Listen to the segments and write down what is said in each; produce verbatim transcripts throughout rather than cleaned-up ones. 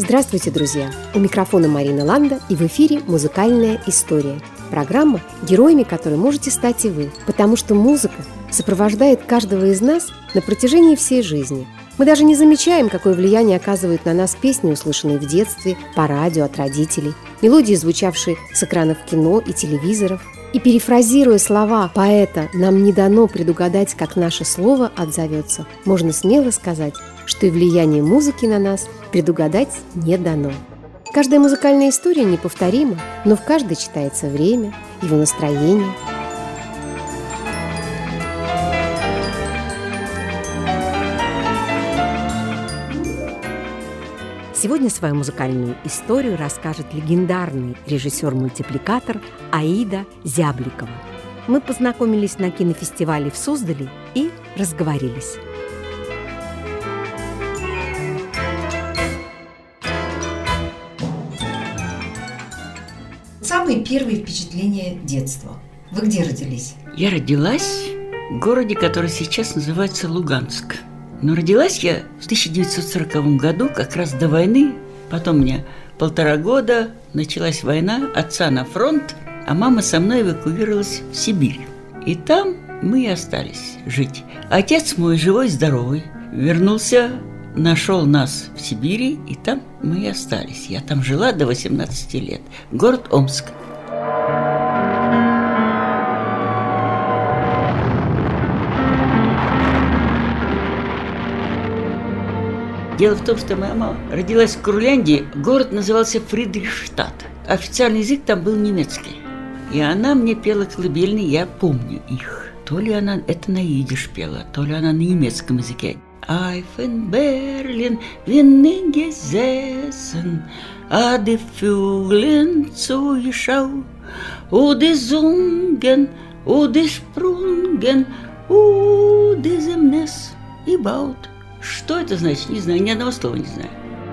Здравствуйте, друзья! У микрофона Марина Ланда, и в эфире «Музыкальная история». Программа, героями которой можете стать и вы, потому что музыка сопровождает каждого из нас на протяжении всей жизни. Мы даже не замечаем, какое влияние оказывают на нас песни, услышанные в детстве, по радио от родителей, мелодии, звучавшие с экранов кино и телевизоров. И перефразируя слова поэта «нам не дано предугадать, как наше слово отзовется», можно смело сказать, что и влияние музыки на нас предугадать не дано. Каждая музыкальная история неповторима, но в каждой читается время, его настроение. Сегодня свою музыкальную историю расскажет легендарный режиссер-мультипликатор Аида Зябликова. Мы познакомились на кинофестивале в Суздале и разговорились. Самые первые впечатления детства. Вы где родились? Я родилась в городе, который сейчас называется Луганск. Но родилась я в тысяча девятьсот сороковом году, как раз до войны. Потом мне полтора года, началась война, отца на фронт, а мама со мной эвакуировалась в Сибирь. И там мы и остались жить. Отец мой живой, здоровый, вернулся, нашел нас в Сибири, и там мы и остались. Я там жила до восемнадцати лет. Город Омск. Дело в том, что моя мама родилась в Курляндии, город назывался Фридрихштадт. Официальный язык там был немецкий. И она мне пела колыбельные, я помню их. То ли она это на идиш пела, то ли она на немецком языке. I've in Berlin wenig gesessen, a die Vögeln zugeschaut, o die sungen, o die sprungen, o diesem Nest gebaut. Что это значит? Не знаю, ни одного слова не знаю.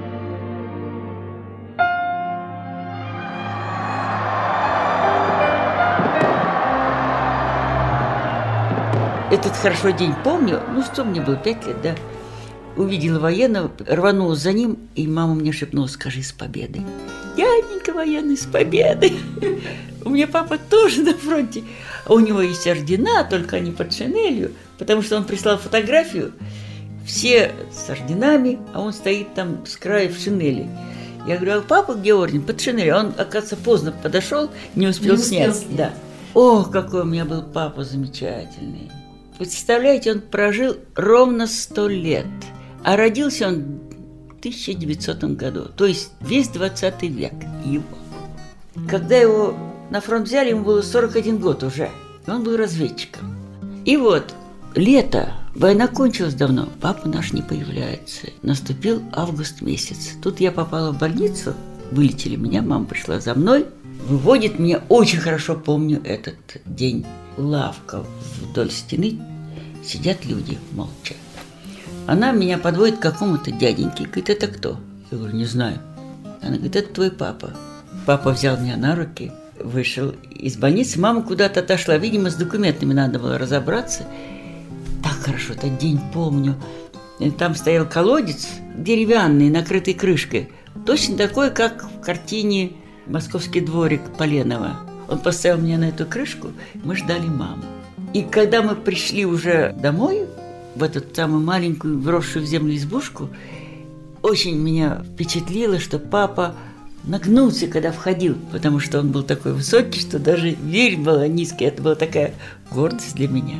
Этот хорошо день помню, ну что мне было, пять лет, да. Увидела военного, рванулась за ним, и мама мне шепнула: скажи «с победой». Дяденька военный, с победой. У меня папа тоже на фронте, а у него есть ордена, только они под шинелью, потому что он прислал фотографию, все с орденами, а он стоит там с краю в шинели. Я говорю: а папа где орден? Под шинелью. Он, оказывается, поздно подошел, не успел, не успел снять. снять. Да. Ох, какой у меня был папа замечательный. Представляете, он прожил ровно сто лет, а родился он в тысяча девятисотом году, то есть весь двадцатый век его. Когда его на фронт взяли, ему было сорок один год уже, он был разведчиком. И вот, лето, война кончилась давно, папа наш не появляется. Наступил август месяц. Тут я попала в больницу, вылечили меня, мама пришла за мной, выводит меня, очень хорошо помню этот день. Лавка вдоль стены, сидят люди молча. Она меня подводит к какому-то дяденьке, говорит: это кто? Я говорю: не знаю. Она говорит: это твой папа. Папа взял меня на руки, вышел из больницы, мама куда-то отошла, видимо, с документами надо было разобраться. Так хорошо этот день помню. Там стоял колодец деревянный, накрытый крышкой, точно такой, как в картине «Московский дворик» Поленова. Он поставил меня на эту крышку, мы ждали маму. И когда мы пришли уже домой, в эту самую маленькую, вросшую в землю избушку, очень меня впечатлило, что папа нагнулся, когда входил, потому что он был такой высокий, что даже дверь была низкая. Это была такая гордость для меня.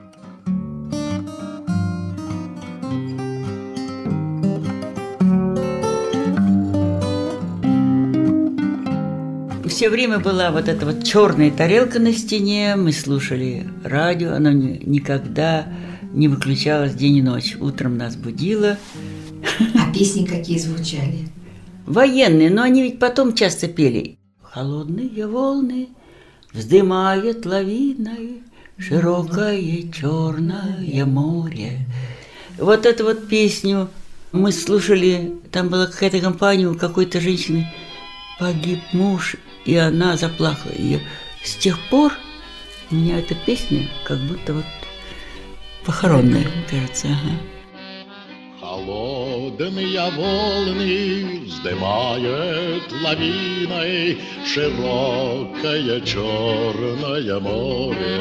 Все время была вот эта вот черная тарелка на стене, мы слушали радио, оно никогда не выключалось день и ночь. Утром нас будило. А песни какие звучали? Военные, но они ведь потом часто пели. Холодные волны вздымает лавиной широкое черное море. Вот эту вот песню мы слушали, там была какая-то компания у какой-то женщины, погиб муж, и она заплакала. И с тех пор у меня эта песня как будто вот похоронная, кажется. Ага. Холодные волны вздымает лавиной широкое черное море.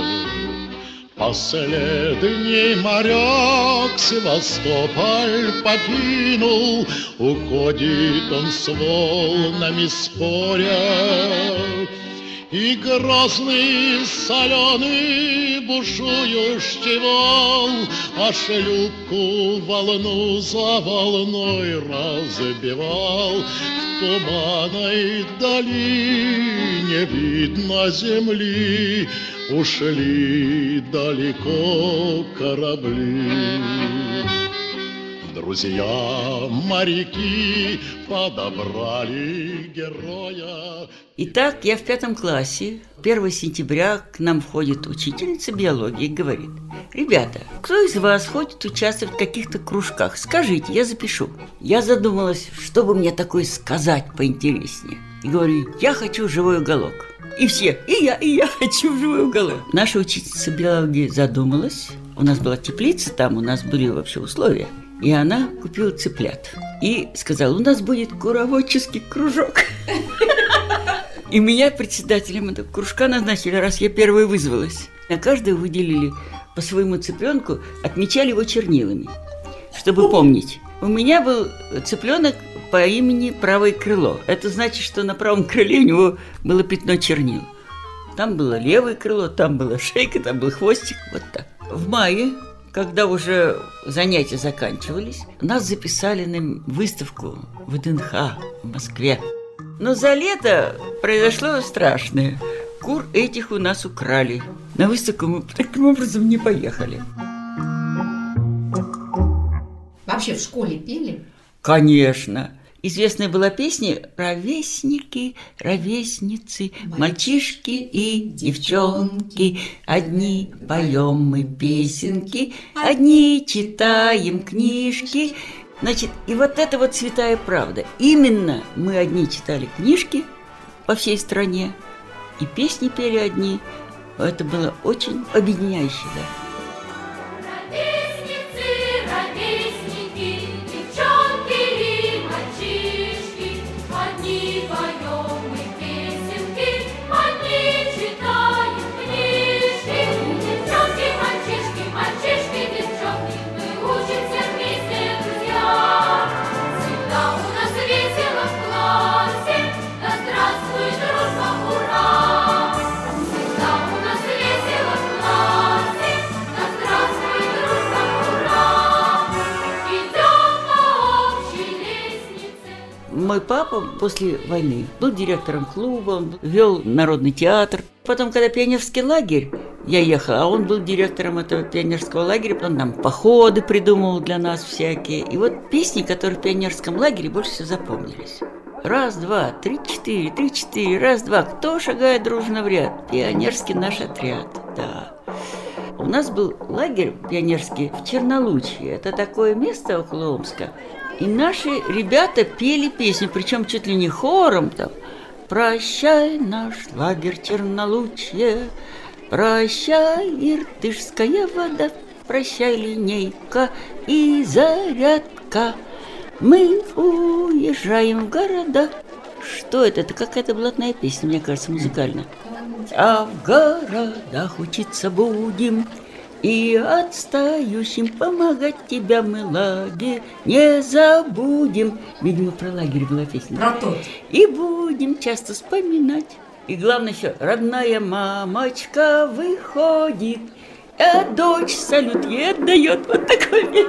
Последний моряк Севастополь покинул, уходит он с волнами споря. И грозный соленый бушующий вал, а шлюпку волну за волной разбивал. В туманной долине видно земли, ушли далеко корабли. Друзья моряки подобрали героя. Итак, я в пятом классе. первого сентября к нам входит учительница биологии и говорит: ребята, кто из вас хочет участвовать в каких-то кружках? Скажите, я запишу. Я задумалась, что бы мне такое сказать поинтереснее. И говорю: я хочу живой уголок. И все, и я, и я хочу в живой уголок. Наша учительница биологии задумалась. У нас была теплица, там у нас были вообще условия. И она купила цыплят. И сказала: у нас будет куроводческий кружок. И меня председателем этого кружка назначили, раз я первой вызвалась. На каждого выделили по своему цыпленку, отмечали его чернилами, чтобы помнить. У меня был цыпленок по имени Правое крыло. Это значит, что на правом крыле у него было пятно чернил. Там было левое крыло, там была шейка, там был хвостик. Вот так. В мае, когда уже занятия заканчивались, нас записали на выставку в ВДНХ в Москве. Но за лето произошло страшное. Кур этих у нас украли. На выставку мы таким образом не поехали. Вообще в школе пели? Конечно. Известная была песня «Ровесники, ровесницы, мальчишки и девчонки, одни поем мы песенки, одни читаем книжки». Значит, и вот это вот святая правда. Именно мы одни читали книжки по всей стране, и песни пели одни. Это было очень объединяюще, да. Мой папа после войны был директором клуба, он вел народный театр. Потом, когда пионерский лагерь, я ехала, а он был директором этого пионерского лагеря, он нам походы придумывал для нас всякие. И вот песни, которые в пионерском лагере больше всего запомнились. Раз, два, три, четыре, три, четыре, раз, два. Кто шагает дружно в ряд? Пионерский наш отряд, да. У нас был лагерь пионерский в Чернолучье. Это такое место около Омска. И наши ребята пели песню, причем чуть ли не хором там. «Прощай, наш лагерь Чернолучье, прощай, Иртышская вода, прощай, линейка и зарядка, мы уезжаем в города». Что это? Это какая-то блатная песня, мне кажется, музыкальная. «А в городах учиться будем, и отстающим помогать тебя мы лагерь не забудем». Видимо, про лагерь была песня. Про тот. И будем часто вспоминать. И главное еще, родная мамочка выходит, а дочь салют ей отдает. Вот такой мир.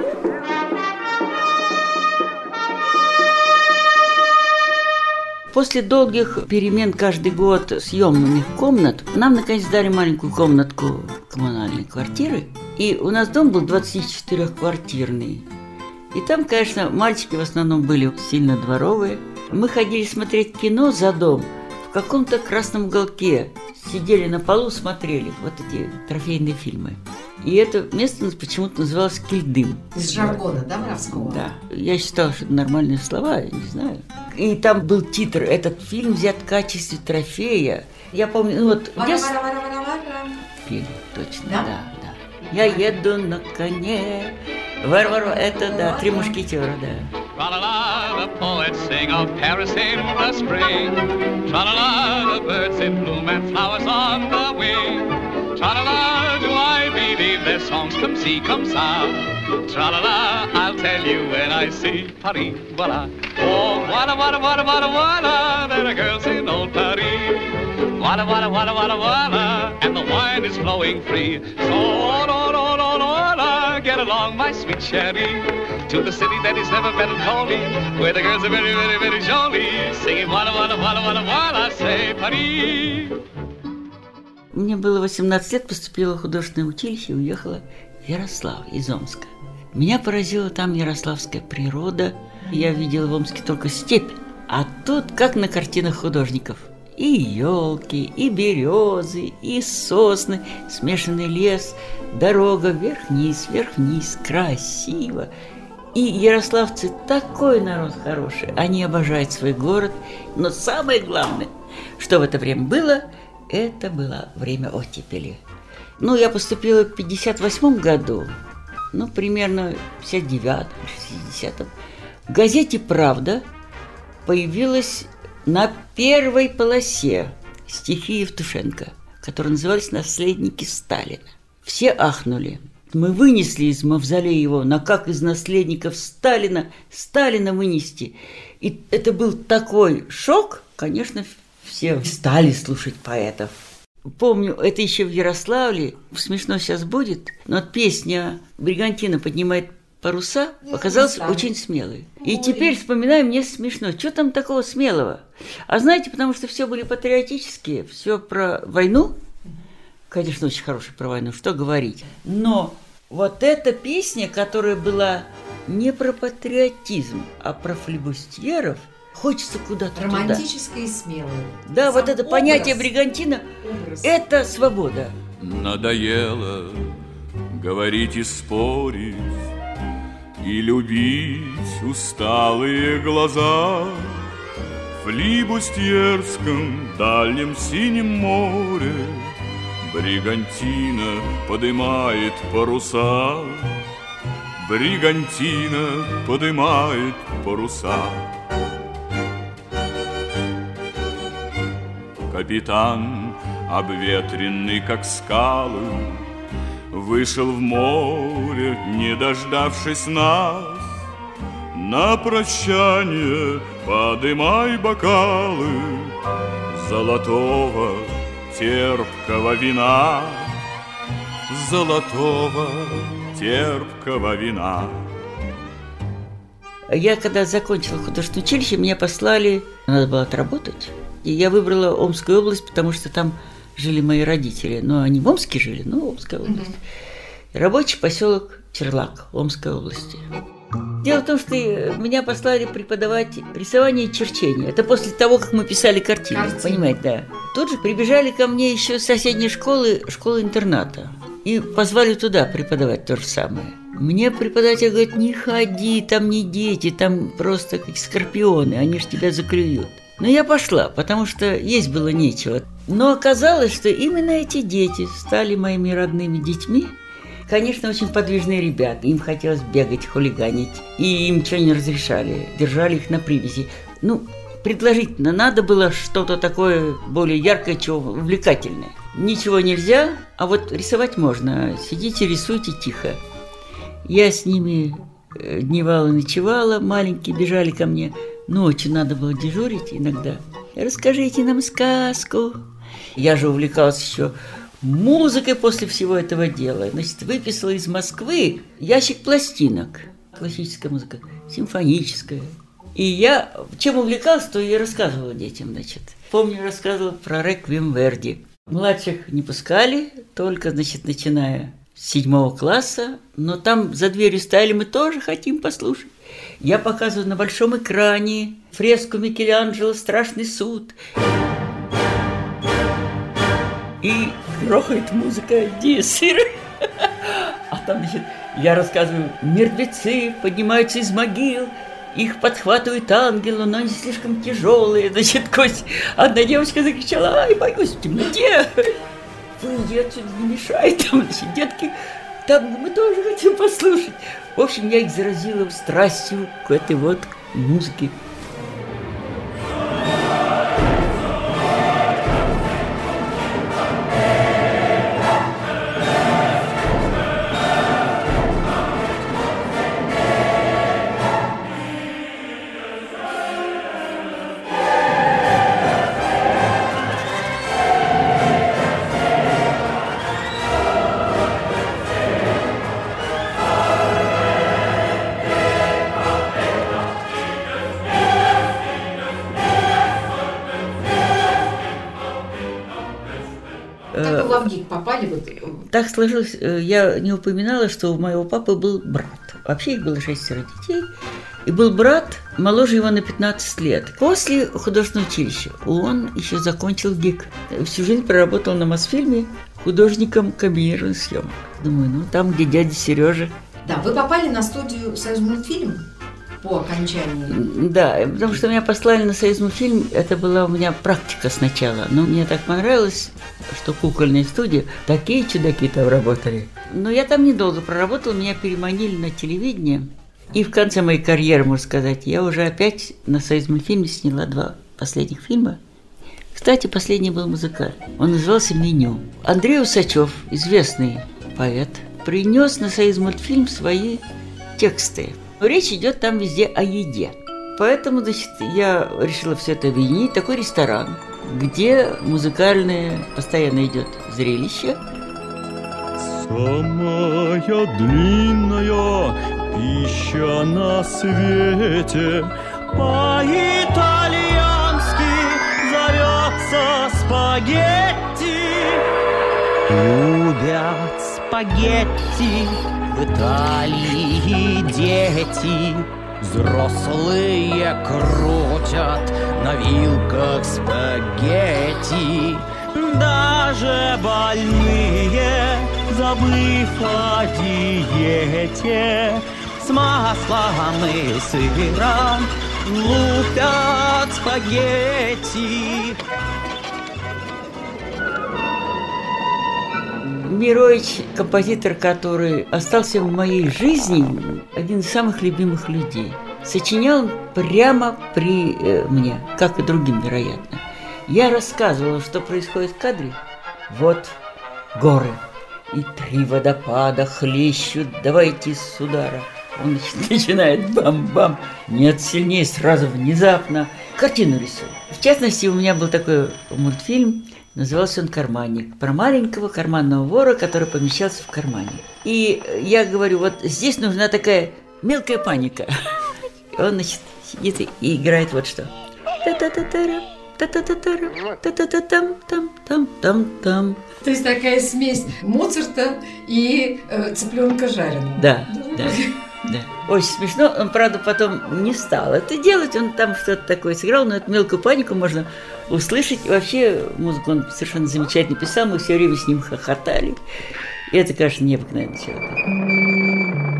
После долгих перемен каждый год съемных комнат нам наконец дали маленькую комнатку коммунальной квартиры. И у нас дом был двадцатичетырёхквартирный. И там, конечно, мальчики в основном были сильно дворовые. Мы ходили смотреть кино за дом в каком-то красном уголке. Сидели на полу, смотрели вот эти трофейные фильмы. И это место почему-то называлось Кильдым. Из жаргона, да, воровского? Да. Я считала, что это нормальные слова, я не знаю. И там был титр: этот фильм взят в качестве трофея. Я помню, ну вот... Вара, я... вара, вара, вара, вара. Пели, точно, Да? да, да. Я еду на коне Варвару, это, да, три мушкетера, да. Tra-la-la, the poets sing of Paris in the spring. Tra-la-la, the birds in bloom and flowers on the wing. Tra-la-la, do I believe their songs come see, come ça. Tra-la-la, I'll tell you when I see Paris, voila. Oh, voila, voila, voila, voila, voila, there are girls in old Paris. Voila, voila, voila, voila, voila, and the wine is flowing free. So, oh, no, no, no, no, get along, my sweet Sherry, to the city that is never better called me, where the girls are very, very, very jolly, singing voila, voila, voila, voila, voila, say Paris. Мне было восемнадцать лет, поступила в художественное училище и уехала в Ярославль из Омска. Меня поразила там ярославская природа. Я видела в Омске только степь, а тут как на картинах художников. И елки, и березы, и сосны, смешанный лес, дорога вверх-вниз, вверх-вниз, красиво. И ярославцы такой народ хороший, они обожают свой город. Но самое главное, что в это время было, это было время оттепели. Ну, я поступила в пятьдесят восьмом году, ну, примерно в пятьдесят девятом, шестидесятом. В газете «Правда» появилась на первой полосе стихи Евтушенко, которые назывались «Наследники Сталина». Все ахнули. Мы вынесли из мавзолея его, но как из наследников Сталина Сталина вынести? И это был такой шок, конечно, все стали слушать поэтов. Помню, это еще в Ярославле, смешно сейчас будет, но песня «Бригантина поднимает паруса» показалась очень смелой. И теперь, вспоминаю, мне смешно. Что там такого смелого? А знаете, потому что все были патриотические, все про войну. Конечно, очень хорошая про войну, что говорить. Но вот эта песня, которая была не про патриотизм, а про флибустьеров, хочется куда-то туда. Романтическое и смелое. Да, Сам вот это образ, понятие бригантина – это свобода. Надоело говорить и спорить, и любить усталые глаза. В флибустьерском дальнем синем море бригантина подымает паруса. Бригантина подымает паруса. Капитан, обветренный как скалы, вышел в море, не дождавшись нас. На прощание подымай бокалы золотого терпкого вина, золотого терпкого вина. Я когда закончила художественное училище, меня послали, надо было отработать. И я выбрала Омскую область, потому что там жили мои родители. Но они в Омске жили, но Омская область. Mm-hmm. Рабочий поселок Черлак, Омской области. Дело в том, что меня послали преподавать рисование и черчение. Это после того, как мы писали картины, картины. Понимаете, да. Тут же прибежали ко мне еще с соседней школы, школы-интерната. И позвали туда преподавать то же самое. Мне преподаватель говорит: не ходи, там не дети, там просто как скорпионы, они ж тебя заклюют. Но я пошла, потому что есть было нечего. Но оказалось, что именно эти дети стали моими родными детьми. Конечно, очень подвижные ребята. Им хотелось бегать, хулиганить. И им ничего не разрешали. Держали их на привязи. Ну, предположительно, надо было что-то такое более яркое, чего увлекательное. Ничего нельзя, а вот рисовать можно. Сидите, рисуйте тихо. Я с ними дневала, ночевала. Маленькие бежали ко мне. Ночью надо было дежурить иногда. Расскажите нам сказку. Я же увлекалась еще музыкой после всего этого дела. Значит, выписала из Москвы ящик пластинок. Классическая музыка, симфоническая. И я чем увлекалась, то и рассказывала детям, значит. Помню, рассказывала про реквием Верди. Младших не пускали, только, значит, начиная с седьмого класса. Но там за дверью стояли, мы тоже хотим послушать. Я показываю на большом экране фреску Микеланджело «Страшный суд». И грохает музыка Диссер. А там, значит, я рассказываю: мертвецы поднимаются из могил, их подхватывают ангелы, но они слишком тяжелые. Значит, Кость, одна девочка закричала: ай, боюсь в темноте. Выйди отсюда, не мешай. Там, значит, детки там мы тоже хотим послушать. В общем, я их заразила страстью к этой вот музыке. Как вы в ВГИК попали? Вот? Так сложилось, я не упоминала, что у моего папы был брат. Вообще их было шестеро детей. И был брат, моложе его на пятнадцать лет. После художественного училища он еще закончил ГИК. Всю жизнь проработал на Мосфильме художником комбинированных съемок. Думаю, ну там, где дядя Сережа. Да, вы попали на студию «Союзмультфильм» по окончании. Да, потому что меня послали на «Союзмультфильм». Это была у меня практика сначала. Но мне так понравилось, что кукольная студия, такие чудаки там работали. Но я там недолго проработала, меня переманили на телевидение. И в конце моей карьеры, можно сказать, я уже опять на «Союзмультфильме» сняла два последних фильма. Кстати, последний был музыкальный. Он назывался «Меню». Андрей Усачев, известный поэт, принес на «Союзмультфильм» свои тексты. Но речь идет там везде о еде. Поэтому, значит, я решила все это объединить. Такой ресторан, где музыкальное постоянно идет зрелище. Самая длинная пища на свете по-итальянски зовется спагетти. Любят спагетти в Италии дети, взрослые крутят на вилках спагетти. Даже больные, забыв о диете, с маслом и сыром лупят спагетти. Мирович, композитор, который остался в моей жизни, один из самых любимых людей. Сочинял прямо при э, мне, как и другим, вероятно. Я рассказывала, что происходит в кадре. Вот горы и три водопада хлещут, давайте с удара. Он начинает бам-бам, нет, сильнее, сразу, внезапно. Картину рисую. В частности, у меня был такой мультфильм, назывался он «Карманник», про маленького карманного вора, который помещался в кармане. И я говорю, вот здесь нужна такая мелкая паника. Он, значит, сидит и играет вот что. Та-та-та-та-ра. Та-та-та-та-ра, та-та-та-там-там-там-там-там. То есть такая смесь Моцарта и э, цыпленка жареного. Да, да, да. Очень смешно. Он, правда, потом не стал это делать. Он там что-то такое сыграл, но эту мелкую панику можно услышать. И вообще музыку он совершенно замечательно писал. Мы все время с ним хохотали. И это, конечно, необыкновенный человек.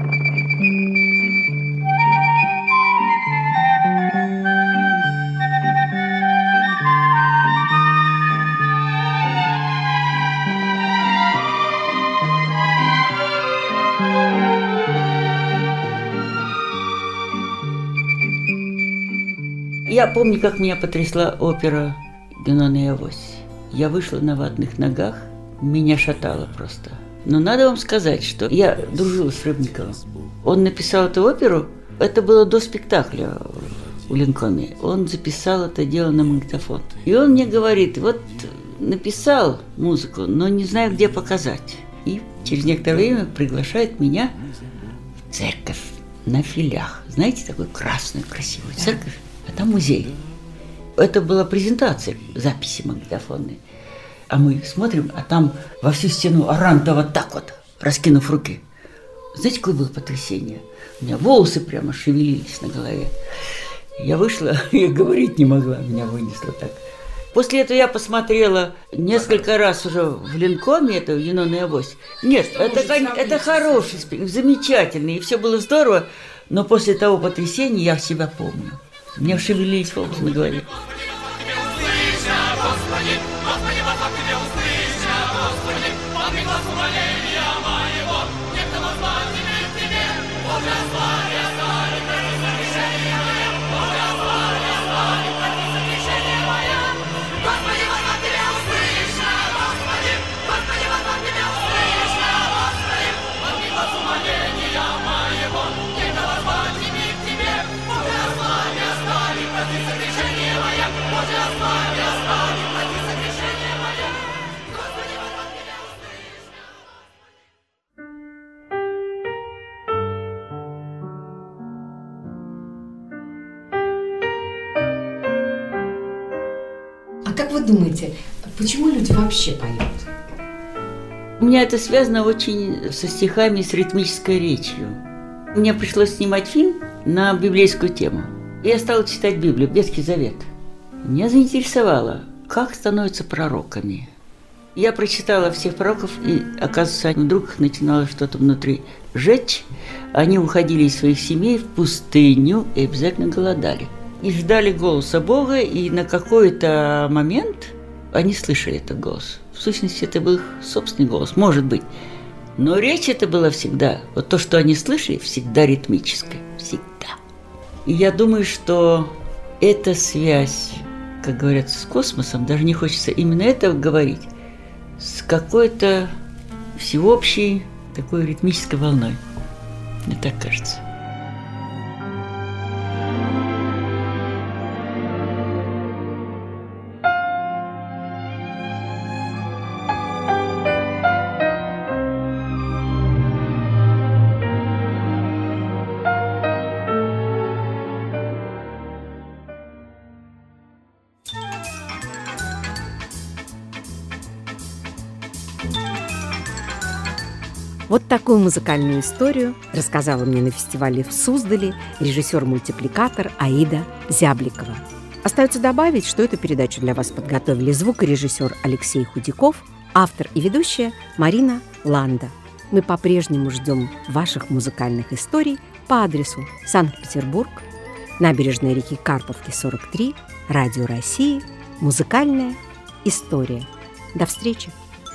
Я помню, как меня потрясла опера «Юнона и Авось». Я вышла на ватных ногах, меня шатало просто. Но надо вам сказать, что я дружила с Рыбниковым. Он написал эту оперу, это было до спектакля у Линкольна. Он записал это дело на магнитофон. И он мне говорит, вот написал музыку, но не знаю, где показать. И через некоторое время приглашает меня в церковь на Филях. Знаете, такую красную, красивую церковь? А там музей. Это была презентация, записи магнитофонные. А мы смотрим, а там во всю стену Аранта вот так вот, раскинув руки. Знаете, какое было потрясение? У меня волосы прямо шевелились на голове. Я вышла, я говорить не могла, меня вынесло так. После этого я посмотрела несколько раз уже в Линкольне, это «Юнона и Авось». Нет, это, это хороший спектакль, замечательный, и все было здорово, но после того потрясения я себя помню. У меня шевелились волосы на голове. Господи, как вы думаете, почему люди вообще поют? У меня это связано очень со стихами, с ритмической речью. Мне пришлось снимать фильм на библейскую тему. Я стала читать Библию, Ветхий Завет. Меня заинтересовало, как становятся пророками. Я прочитала всех пророков, и, оказывается, вдруг начинало что-то внутри жечь. Они уходили из своих семей в пустыню и обязательно голодали. И ждали голоса Бога, и на какой-то момент они слышали этот голос. В сущности, это был их собственный голос, может быть. Но речь это была всегда, вот то, что они слышали, всегда ритмическая, всегда. И я думаю, что эта связь, как говорят, с космосом, даже не хочется именно этого говорить, с какой-то всеобщей такой ритмической волной. Мне так кажется. Вот такую музыкальную историю рассказала мне на фестивале в Суздале режиссер-мультипликатор Аида Зябликова. Остается добавить, что эту передачу для вас подготовили звукорежиссер Алексей Худяков, автор и ведущая Марина Ланда. Мы по-прежнему ждем ваших музыкальных историй по адресу Санкт-Петербург, набережная реки Карповки, сорок три, Радио России, музыкальная история. До встречи!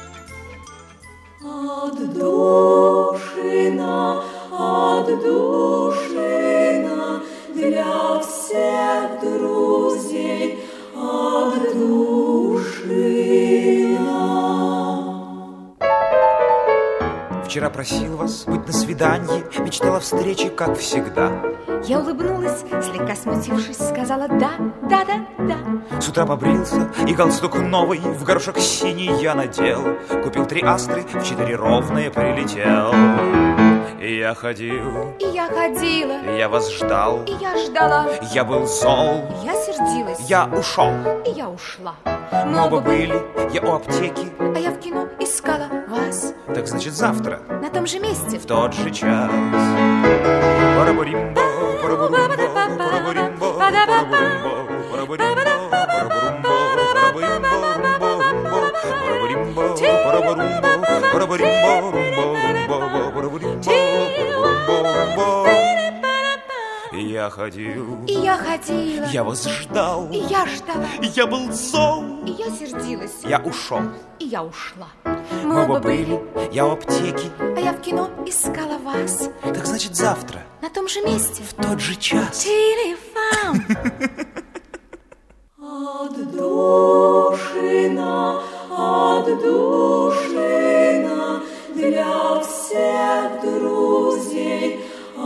Отдушина, отдушина для всех друзей, отдушина. Вчера просил вас быть на свидании, мечтала о встрече, как всегда. Я улыбнулась, слегка смутившись, сказала да, да, да, да. С утра побрился, и галстук новый в горошек синий я надел. Купил три астры, в четыре ровные прилетел. И я ходил, и я ходила, и я вас ждал, и я ждала. Я был зол, и я сердилась, я ушел, и я ушла. Мы оба были, я у аптеки, а я в кино искала вас. Так значит завтра, на том же месте, в тот же час. Парабаримбо, парабарумбо, парабаримбо, парабарумбо, парабаримбо, парабарумбо, парабаримбо, парабарумбо, парабаримбо, парабаримбо. Я ходил, и я ходила, я вас ждал, и я ждала, я был зол, и я сердилась, я ушел, и я ушла. Мы оба были, я у аптеки, а я в кино искала вас. Так значит завтра, на том же месте, в тот же час. Телефон. Отдушина, отдушина для всех друзей,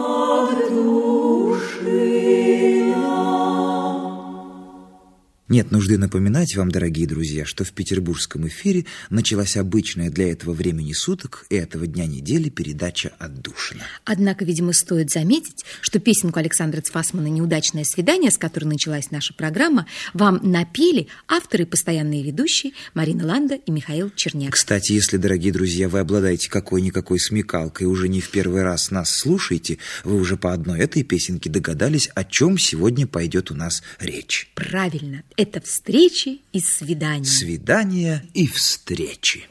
отдушина. Нет нужды напоминать вам, дорогие друзья, что в петербургском эфире началась обычная для этого времени суток и этого дня недели передача «Отдушина». Однако, видимо, стоит заметить, что песенку Александра Цфасмана «Неудачное свидание», с которой началась наша программа, вам напели авторы и постоянные ведущие Марина Ланда и Михаил Черняк. Кстати, если, дорогие друзья, вы обладаете какой-никакой смекалкой и уже не в первый раз нас слушаете, вы уже по одной этой песенке догадались, о чем сегодня пойдет у нас речь. Правильно. Это встречи и свидания. Свидания и встречи.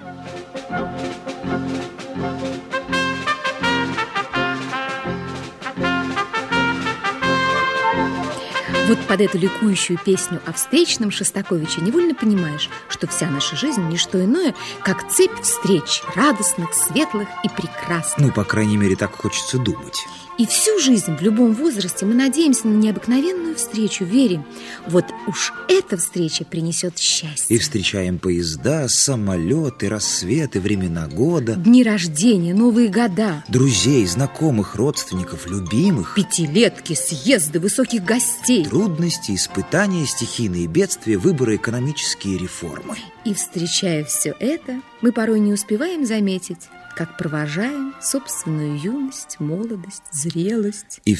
Вот под эту ликующую песню о встречном Шостаковича невольно понимаешь, что вся наша жизнь – не что иное, как цепь встреч, радостных, светлых и прекрасных. Ну, по крайней мере, так хочется думать. И всю жизнь, в любом возрасте, мы надеемся на необыкновенную встречу, верим. Вот уж эта встреча принесет счастье. И встречаем поезда, самолеты, рассветы, времена года. Дни рождения, новые года. Друзей, знакомых, родственников, любимых. Пятилетки, съезды, высоких гостей. Трудности, испытания, стихийные бедствия, выборы, экономические реформы. И встречая все это, мы порой не успеваем заметить, как провожаем собственную юность, молодость, зрелость. И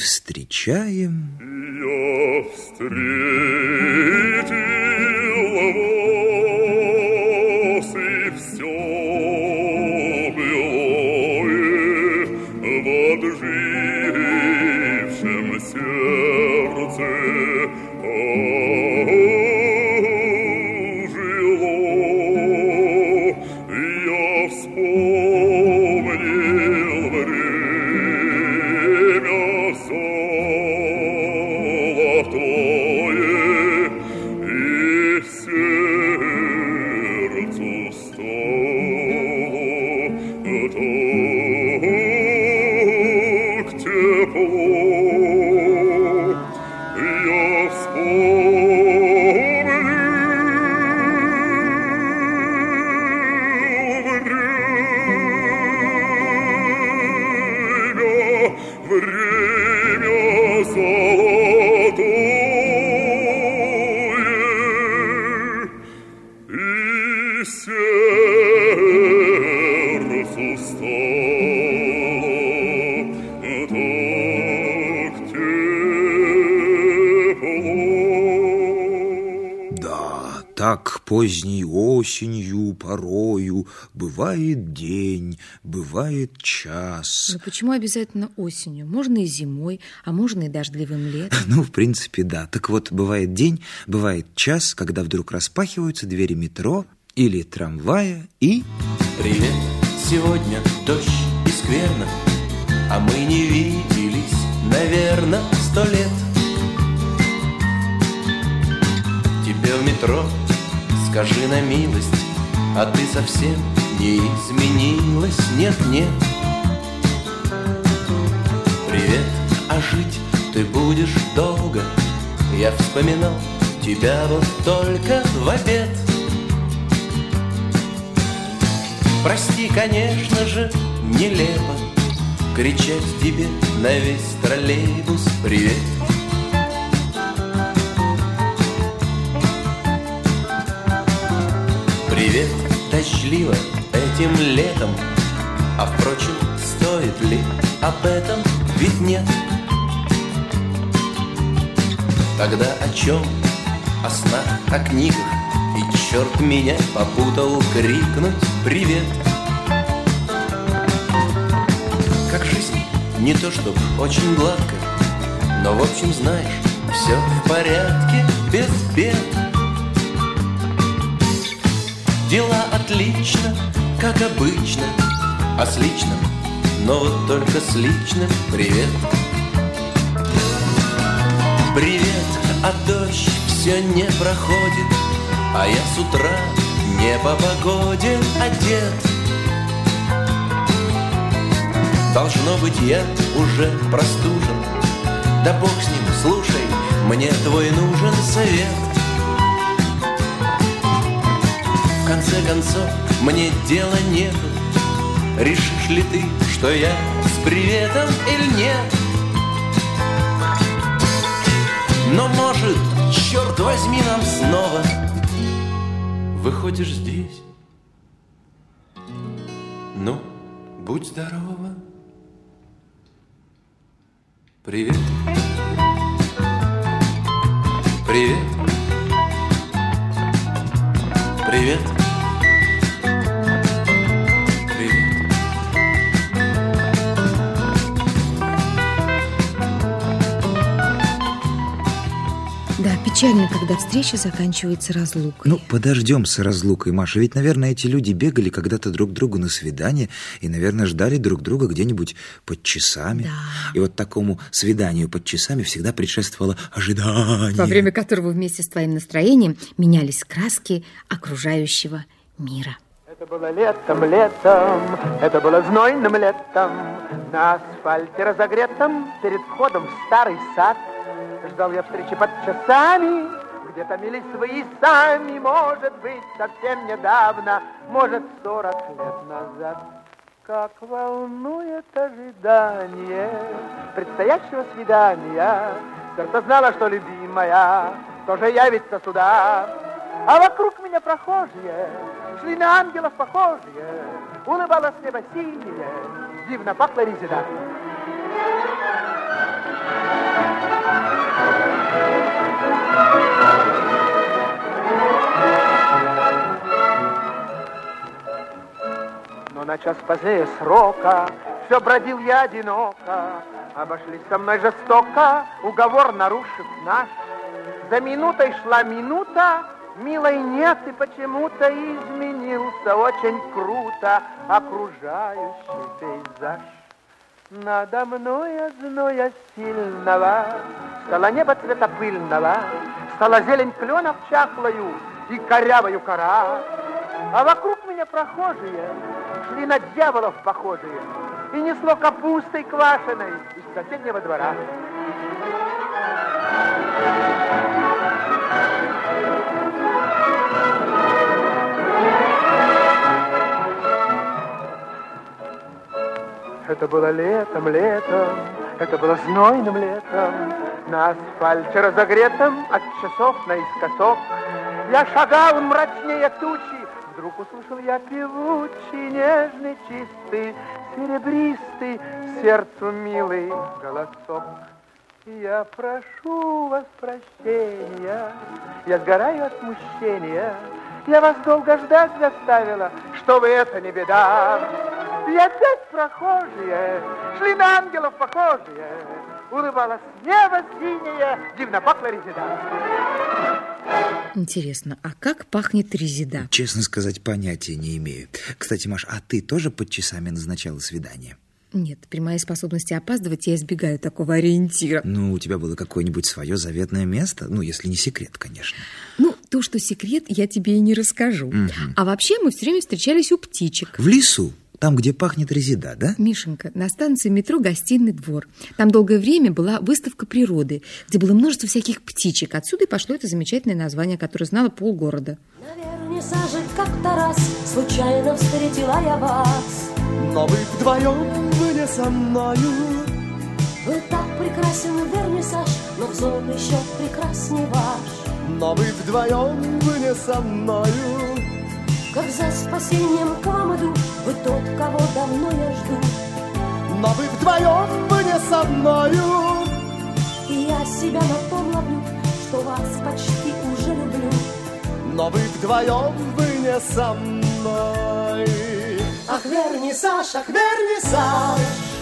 встречаем... Я встретила время золотое, и сердцу стало так тепло. Да, так поздней осенью порою бывает день, бывает час. Но почему обязательно осенью? Можно и зимой, а можно и дождливым летом. Ну, в принципе, да. Так вот, бывает день, бывает час, когда вдруг распахиваются двери метро или трамвая и... Привет, сегодня дождь и скверно, а мы не виделись, наверное, сто лет. Тебе в метро, скажи на милость, а ты совсем не изменилась, нет-нет. Привет, а жить ты будешь долго, я вспоминал тебя вот только в обед. Прости, конечно же, нелепо кричать тебе на весь троллейбус привет. Привет, дождливо этим летом, а впрочем, стоит ли об этом, ведь нет. Тогда о чем? О снах, о книгах, и черт меня попутал крикнуть привет. Как жизнь, не то чтоб очень гладко, но в общем знаешь, все в порядке, без бед. Дела отлично, как обычно, а с личным, но вот только с личным привет. Привет, а дождь все не проходит, а я с утра не по погоде одет. Должно быть, я уже простужен, да бог с ним, слушай, мне твой нужен совет. В конце концов, мне дела нету, решишь ли ты, что я с приветом или нет? Но может, черт возьми, нам снова выходишь здесь. Ну, будь здорова. Привет. Привет. Привет. Да, печально, когда встреча заканчивается разлукой. Ну, подождем с разлукой, Маша. Ведь, наверное, эти люди бегали когда-то друг к другу на свидание и, наверное, ждали друг друга где-нибудь под часами. Да. И вот такому свиданию под часами всегда предшествовало ожидание. Во время которого вместе с твоим настроением менялись краски окружающего мира. Это было летом, летом, это было знойным летом, на асфальте разогретом перед входом в старый сад. Ждал я встречи под часами, где томились свои сами, может быть, совсем недавно, может, сорок лет назад. Как волнует ожидание предстоящего свидания. Сердце знало, что любимая тоже явится сюда. А вокруг меня прохожие шли на ангелов похожие. Улыбалось небо синее, дивно пахло резиной. Но на час позднее срока все бродил я одиноко. Обошлись со мной жестоко, уговор нарушив наш. За минутой шла минута, милой нет, и почему-то изменился очень круто окружающий пейзаж. Надо мной зноя сильного стало небо цвета пыльного, стала зелень кленов чахлою и корявою кора. А вокруг меня прохожие шли на дьяволов похожие и несло капустой квашеной из соседнего двора. Это было летом, летом, это было знойным летом. На асфальте разогретом от часов наискосок я шагал мрачнее тучи. Вдруг услышал я певучий, нежный, чистый, серебристый, сердцу милый голосок. Я прошу вас прощения, я сгораю от смущения. Я вас долго ждать заставила, что вы это не беда. И опять прохожие шли на ангелов похожие. Улыбалось небо синее, дивно пахло резида. Интересно, а как пахнет резида? Честно сказать, понятия не имею. Кстати, Маш, а ты тоже под часами назначала свидание? Нет, при моей способности опаздывать я избегаю такого ориентира. Ну, у тебя было какое-нибудь свое заветное место? Ну, если не секрет, конечно. Ну, то, что секрет, я тебе и не расскажу. Угу. А вообще мы все время встречались у птичек. В лесу? Там, где пахнет резида, да? Мишенька, на станции метро «Гостиный двор». Там долгое время была выставка природы, где было множество всяких птичек. Отсюда и пошло это замечательное название, которое знало полгорода. Наверное, сажи как-то раз случайно встретила я вас. Но вы вдвоем, вы не со мною. Вы так прекрасен, вернисаж, но взор еще прекрасней ваш. Но вы вдвоем, вы не со мною. Как за спасением к вам иду, вы тот, кого давно я жду. Но вы вдвоем, вы не со мною. И я себя на том ловлю, что вас почти уже люблю. Но вы вдвоем, вы не со мной. Ах, вернисаж, ах, вернисаж,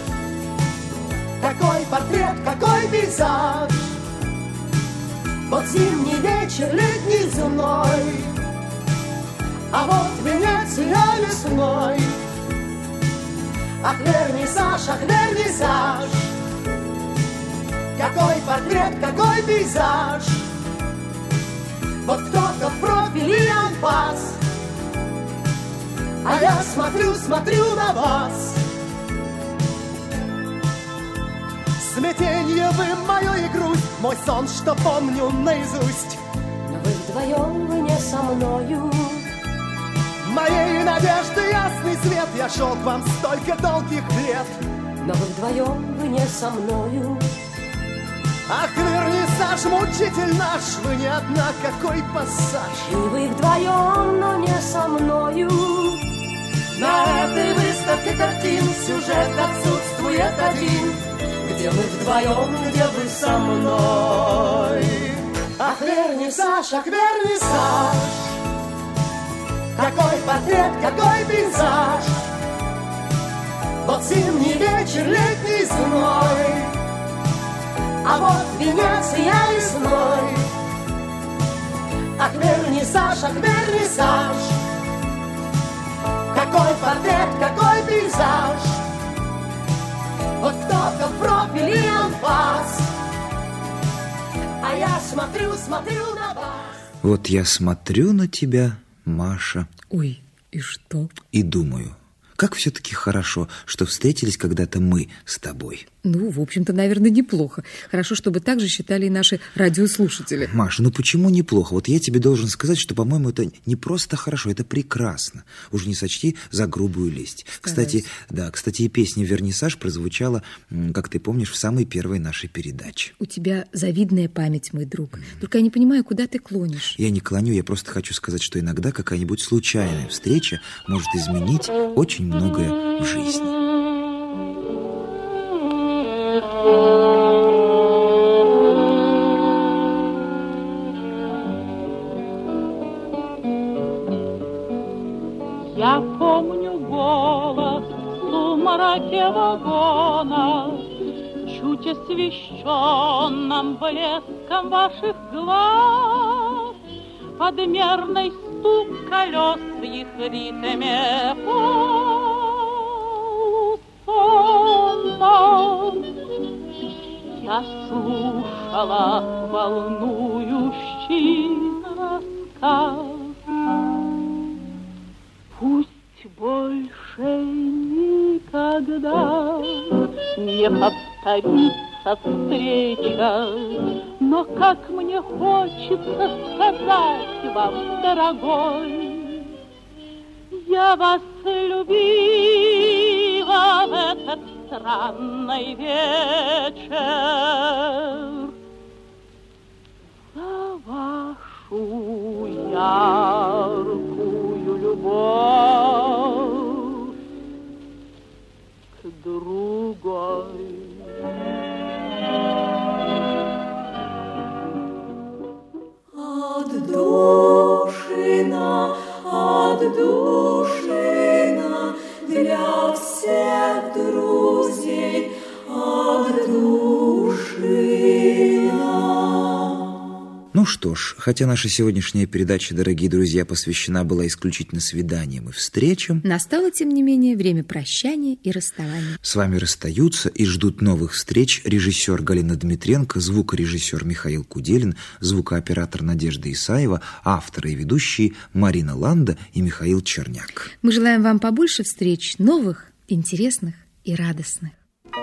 какой портрет, какой пейзаж. Вот зимний вечер, летний зной, а вот Венеция весной. Ах, вернисаж, ах, вернисаж, какой портрет, какой пейзаж. Вот кто-то в профиле анфас, а я смотрю, смотрю на вас. Смятенье вы мою и грусть, мой сон, что помню наизусть. Но вы вдвоем, вы не со мною. Моей надежды ясный свет, я шел к вам столько долгих лет. Но вы вдвоем, вы не со мною. Ах, вернисаж, мучитель наш, вы не одна, какой пассаж. И вы вдвоем, но не со мною. На этой выставке картин сюжет отсутствует один. Где вы вдвоем, где вы со мной. Ах, вернисаж, ах, вернисаж, какой портрет, какой пейзаж. Вот зимний вечер, летний зной, а вот Венеция весной. Ах, вернисаж, ах, вернисаж, какой портрет, какой пейзаж. Вот кто-то в профиле анфас, а я смотрю, смотрю на вас. Вот я смотрю на тебя, Маша. Ой, и что? И думаю, как все-таки хорошо, что встретились когда-то мы с тобой. Ну, в общем-то, наверное, неплохо. Хорошо, чтобы так же считали и наши радиослушатели. Маша, ну почему неплохо? Вот я тебе должен сказать, что, по-моему, это не просто хорошо, это прекрасно. Уж не сочти за грубую лесть. Стараюсь. Кстати, да, кстати, и песня «Вернисаж» прозвучала, как ты помнишь, в самой первой нашей передаче. У тебя завидная память, мой друг. Mm. Только я не понимаю, куда ты клонишь. Я не клоню, я просто хочу сказать, что иногда какая-нибудь случайная встреча может изменить очень многое в жизни. Я помню голос в сумраке вагона, чуть освещенным блеском ваших глаз, подмерный стук колес в их ритме полусонном. Я слушала волнующий рассказ. Пусть больше никогда не повторится встреча, но как мне хочется сказать вам, дорогой, я вас любила в этот странный вечер. За вашу яркую любовь к другой. Отдушина, отдушина для всех друзей, отдушина. Ну что ж, хотя наша сегодняшняя передача, дорогие друзья, посвящена была исключительно свиданиям и встречам, настало, тем не менее, время прощания и расставания. С вами расстаются и ждут новых встреч режиссер Галина Дмитренко, звукорежиссер Михаил Куделин, звукооператор Надежда Исаева, авторы и ведущие Марина Ланда и Михаил Черняк. Мы желаем вам побольше встреч, новых, интересных и радостных.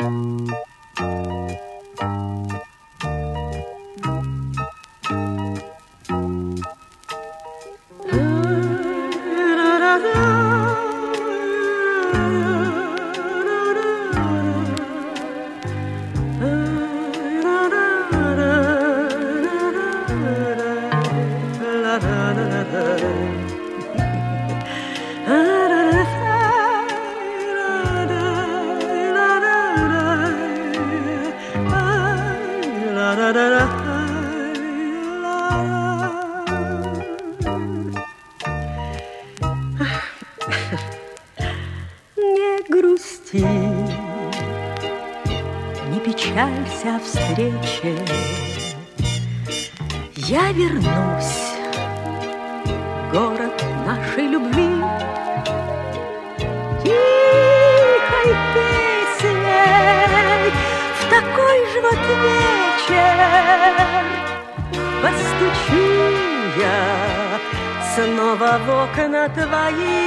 Не грусти, не печалься о встрече. Я вернусь в город нашей любви тихой песней. В такой же вот вечер постучу я снова в окна твои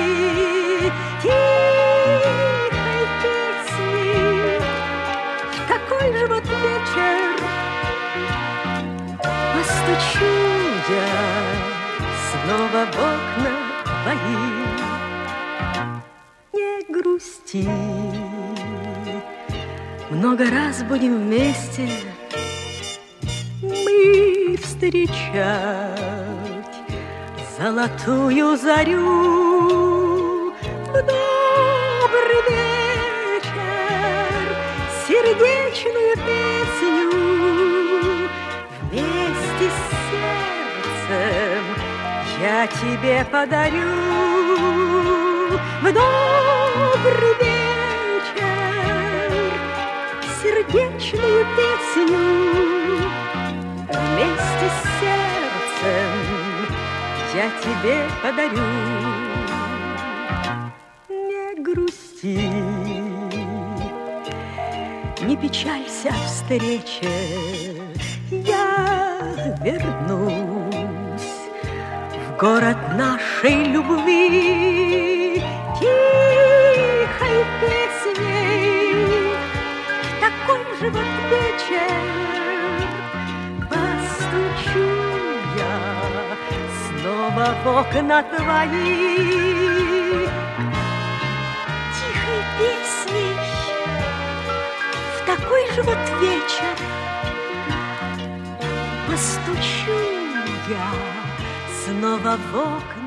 тихой песни. В такой же вот вечер постучу я снова в окна твои. Не грусти, много раз будем вместе мы встречать золотую зарю. В добрый вечер сердечную песню вместе с сердцем я тебе подарю. В добрый вечер сердечную песню вместе с сердцем я тебе подарю. Не грусти, не печалься о встрече. Я вернусь в город нашей любви тихой песней. В такой же вот вечер постучу я снова в окна твои тихой песней. В такой же вот вечер постучу я снова в окна